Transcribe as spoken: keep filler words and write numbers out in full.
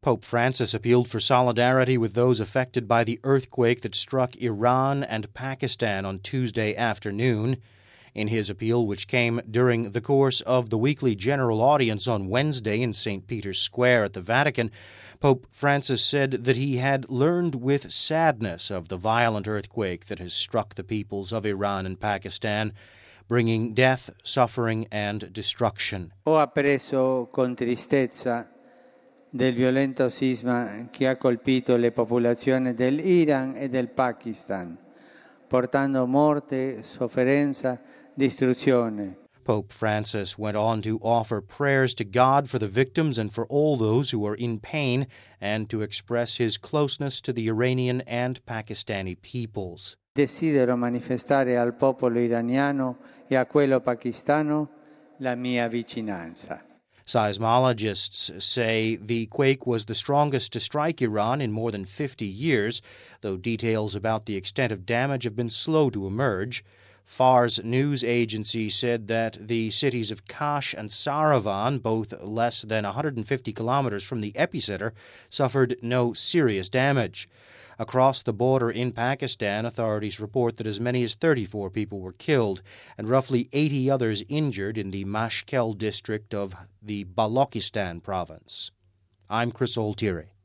Pope Francis appealed for solidarity with those affected by the earthquake that struck Iran and Pakistan on Tuesday afternoon. In his appeal, which came during the course of the weekly general audience on Wednesday in Saint Peter's Square at the Vatican, Pope Francis said that he had learned with sadness of the violent earthquake that has struck the peoples of Iran and Pakistan, bringing death, suffering, and destruction. Ho appreso con tristezza del violento sisma che ha colpito le popolazioni dell'Iran e del Pakistan, portando morte, sofferenza, distruzione. Pope Francis went on to offer prayers to God for the victims and for all those who are in pain, and to express his closeness to the Iranian and Pakistani peoples. Desidero manifestare al popolo iraniano e a quello pakistano la mia vicinanza. Seismologists say the quake was the strongest to strike Iran in more than fifty years, though details about the extent of damage have been slow to emerge. Fars news agency said that the cities of Kash and Saravan, both less than one hundred fifty kilometers from the epicenter, suffered no serious damage. Across the border in Pakistan, authorities report that as many as thirty-four people were killed and roughly eighty others injured in the Mashkel district of the Balochistan province. I'm Chris Oltieri.